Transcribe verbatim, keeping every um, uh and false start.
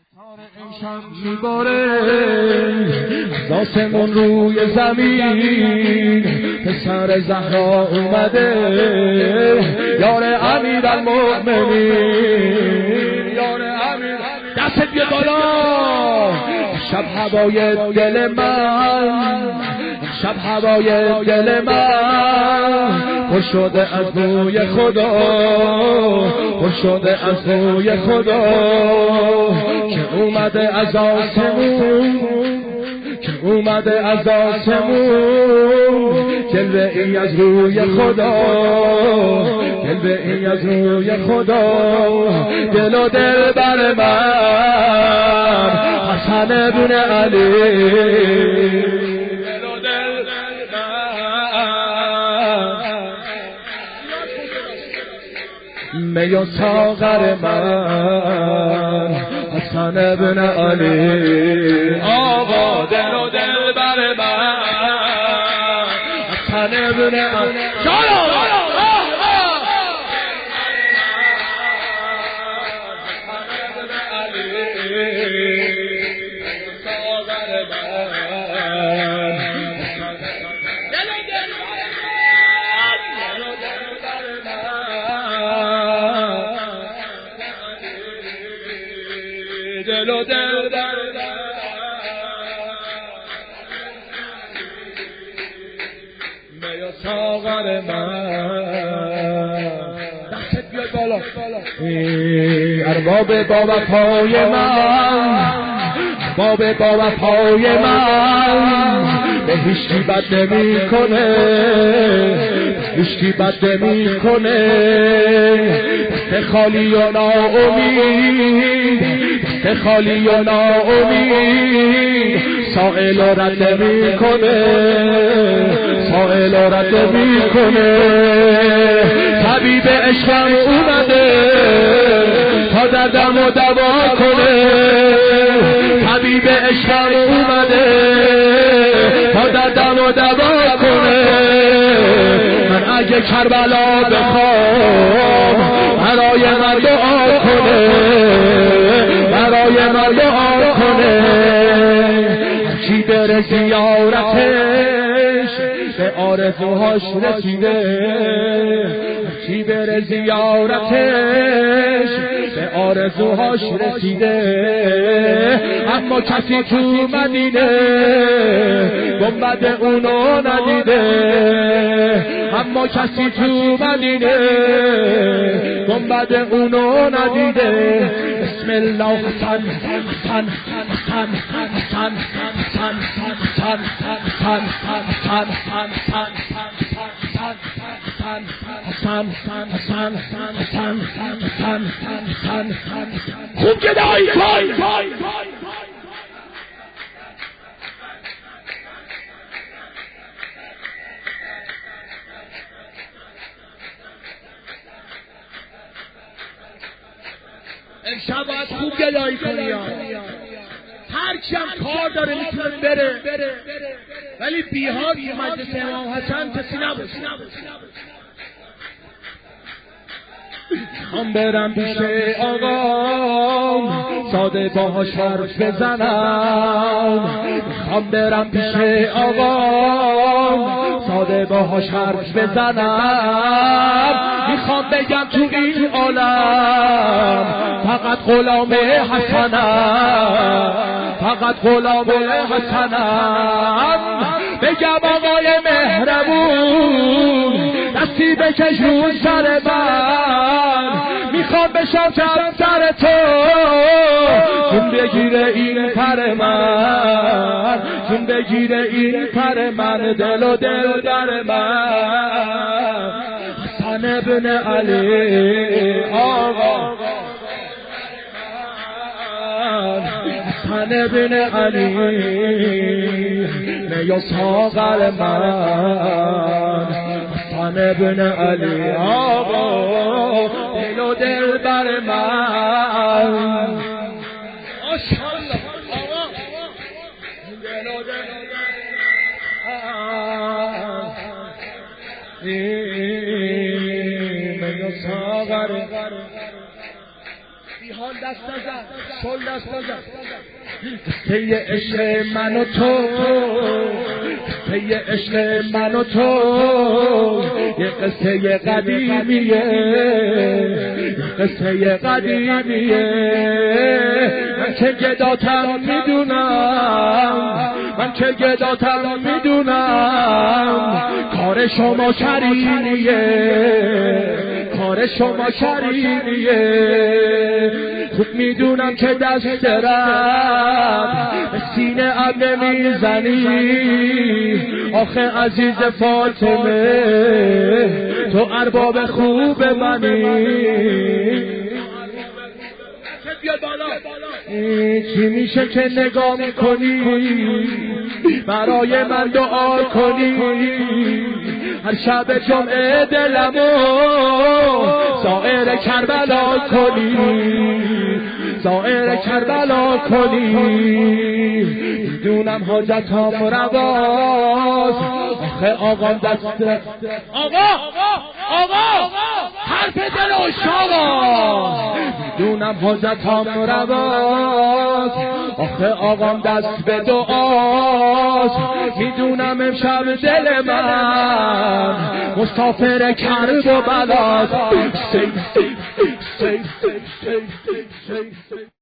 ایشان میباره از آسمون روی زمین پسر زهرا اومده یار امیرالمؤمنین یار امیر دست بیا بالا شب هوای دل من شب هوای دل من پر شده از بوی خدا پر شده از بوی خدا که اومده از آسمون که اومده از آسمون جلوه ای از روی خدا جلوه ای از روی خدا دل و دل بر من حسن بن علی دل و دل می و ساغر من حسن بن علی آقا دل و دل بر من حسن بن علی دل و دل در می و ساغر من دست بیاد بالا ارباب با وفای من ارباب با وفای من به هیچکی بد نمی کنه هیچکی بد نمی کنه دست خالی و ناامید دست خالی و ناامید سائل و رد نمی کنه سائل و رد نمی کنه طبیب عشقم اومده تا دردم و دوا کنه طبیب عشقم اومده تا دردم و دوا کنه من اگه کربلا بخوام برای من دعا کنه برای من دعا کنه کی بره زیارتش به آرزوهاش رسیده کی بره زیارتش به آرزوهاش رسیده اما کسی تو مدینه گنبد اونو ندیده اما کسی تو مدینه گنبد اونو ندیده بسم الله حسن حسن حسن حسن حسن حسن حسن حسن حسن خوب گدایی کن امشب باید خوب گدایی کنی هر کی هم کار داره میتونه بره ولی بیهاد مجلس امام حسن کسی نباشه میخوام برم پیش آقام ساده باهاش حرف بزنم میخوام برم پیش آقام ساده باهاش حرف بزنم میخوام بگم تو این عالم فقط غلام حسنم فقط غلام حسنم بگم آقای مهربون دستی بکش رو سر من میخوام بشم کم سر تو چون بگیره این پر من چون بگیره این پر من دل و دل در من حسن بن علی آقا حسن بن علی می و ساغر من حسن بن علی آقا دل و دل بر من ماشاءالله آقا دل و دل می و ساغر بی حال دست نزن شل دست نزن قصه عشق من و تو قصه عشق من و تو یه قصه قدیمیه قصه قدیمیه من که گداتم میدونم من که گداتم میدونم کار شما شرینیه کار شما شرینیه خوب میدونم که دست رب سینه اب نمیزنی آخه عزیز فاطمه تو ارباب خوب منی چی میشه که نگاه میکنی برای من دعا کنی هر شب جمعه دلمو زائر کربلا کنی زائر کربلا کنی میدونم حاجتام رواز آخه آقام دست آقا آقا حرف دل اشاقا میدونم حاجتام رواز آخه آقام دست به دعاز میدونم امشب دل من مسافر کرب و بلاست